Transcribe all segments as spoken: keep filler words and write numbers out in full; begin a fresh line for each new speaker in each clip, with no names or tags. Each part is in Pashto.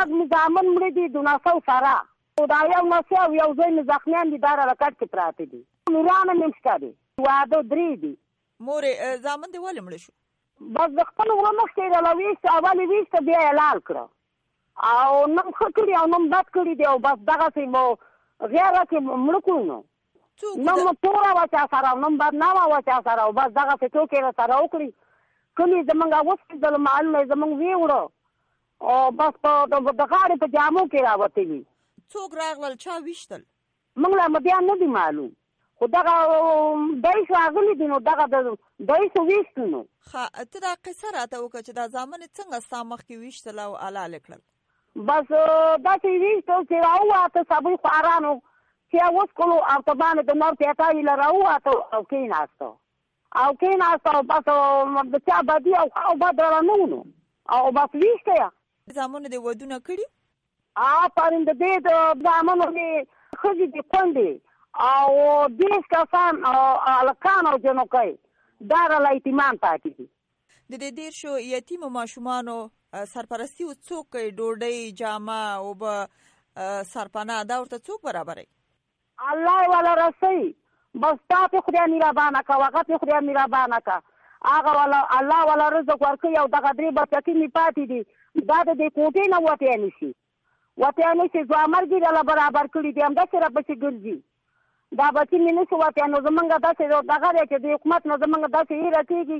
شپږ مې زامن مړه دي د نسو سره، دا یو نسو او یو ځای مې زخمیان دي، دا را کټ کې پراته دي. نورانه مې شته دي، واده درې دي.
مورې زامن دې ولې مړه شو؟
بس د خپل وړه مخکې راله ویسته، اول یې ویسته بیا یې لال کړه او نم ښه کړي او نم بد کړي دي او بس دغسې مو غیره کې مړه کړو. نو نه مو توره وه چا سره او نم بدنامه وه چا سره او بس دغسې ټوکې را سره وکړي. کلي زمونږ وسپېدل، معلومه یې زمونږ ویوړه او بس په د غاړې په جامو کې راوتلي.
څوک راغلل؟ چا ویشتل؟
موږ لا بیا نه دي معلوم، خو دغه دایس راغلي دي نو دغه د دایسو ویشتو. نو
ښه، ته دا قصه راته وکړه چې دا زامن یې څنګه ستا مخکې ویشتل او حلال یې کړل؟
بس داسې یې ویشتل چې راوواته سبوی خوارانو چې یې وڅکلو او ته باندې د نور پیټاوي له راوواته او کېناسته او کېناسته او بس د چا بدي او او بد را نه ونو او بس ویشته یې.
زامنو دې ودونه کړي؟
آفرین، د دې د زامنو مې ښځې دي کونډې او دېرش کسان هلکان او جنکۍ دا راله یتیمان پاتې دي.
د دې دېرشو یتیمو ماشومانو سرپرستي اوس څوک کوي؟ ډوډۍ، جامه، اوبه، سرپناه دا ورته څوک برابروي؟
الله یې والا رسوي. بس تا پې خدای مهربانه که، هغه پې خدای مهربانه که، هغه والا الله والا رزق ورکوي او دغه درې بچکې مې پاتې دي، دا د دې کوټې نه وتی نه شي وتی نه شي. ځوامرګي راله برابر کړي دي، همداسې راپسې ګرځي. دا بچي مې نه شي وتی نو زمونږ داسې دغه دی چې د حکومت نه زمونږ داسې هیله کېږي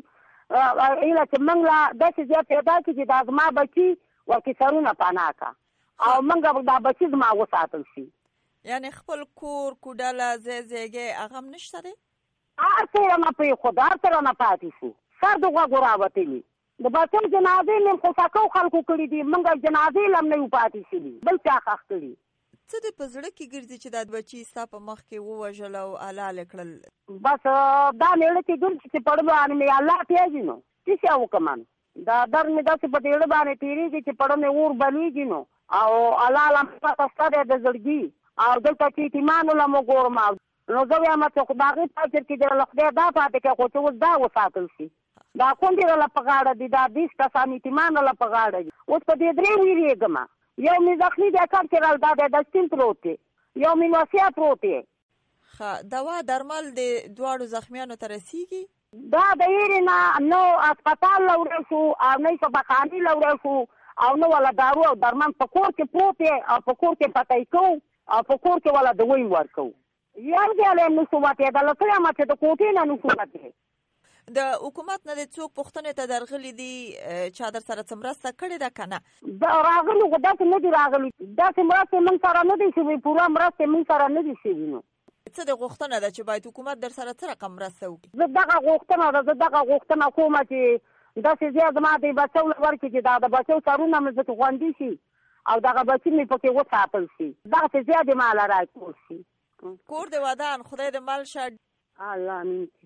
هیله چې موږ لا داسې ځای پیدا کړي چې دا زما بچي ورکې سرونه پناه که او موږ دا بچي زما وساتل شي.
یعنې خپل کور، کوډله، ځای ځایګی هغه هم نشته دی؟
هر څه یې نه پرېښود، هر څه رانه پاتې شو، سر د غوږو راوتلي. د بچو جنازې مې خوشکو خلکو کړي دي، موږ جنازې له هم نه یو پاتې شوي، بل چا ښخ کړي.
څه دې په زړه کې ګرځي چې دا بچي ستا په مخ کې ووژل او حلال یې کړل؟
بس دا مېړه چې ګرځي چې پړ باندې مې الله پېژنو څه شی وکړم. دا در مې داسې په دېړه باندې تېرېږي چې پړه مې اور بلېږي. نو او الله له پته شته دی د زړګي او دلته چې یتیمانو له مو ګورم نو زه وایم چې خو د هغې په اجر کې دې له خدای دا پاتې کړه خو چې اوس دا وساتل شي. دا کونډې راله په غاړه دي، دا بیس کسان یتیمان راله په غاړه دي. اوس په دې درې وېرېږم. یو مې زخمي دی کټ کې راله دا دی د سپین پروت دی، یو مې نوسیا پروت دی.
ښه، دوا درمل د دواړو زخمیانو ته رسېږي؟
دا د هېرې نه نو هسپتال له وړی شو او نه یې شفاخانې له وړی شو او نه والا دارو او درمن په کور کې پروت دی او په کور کې پتی کوو او په کور کې والا دوی ورکوو. یو ځای له یې نه شو وتېدلی، څه یم چې د کوټې نه نه شو وتې.
د حکومت نه دې څوک پوښتنې ته درغلي دي چا در سره څه مرسته کړې ده که نه؟
راغلي خو داسې نه دي راغلي، داسې مرستې موږ سره نه دي شوي، پوره مرستې موږ سره نه دي شوي. نو
څه د غوښتنه ده چې باید حکومت در سره څه رقم مرسته وکړي؟
زه دغه غوښتنه ده زه دغه غوښتنه کومه چې داسې ځای زما د بچو له ورکړي چې دا د بچو سرونه مې ځکه خوندي شي او دغه بچي مې پکې وساتل شي، دغسې ځای دې ماله راکول شي.
کور دې ودان، خدای دې مل شه.
الله امین.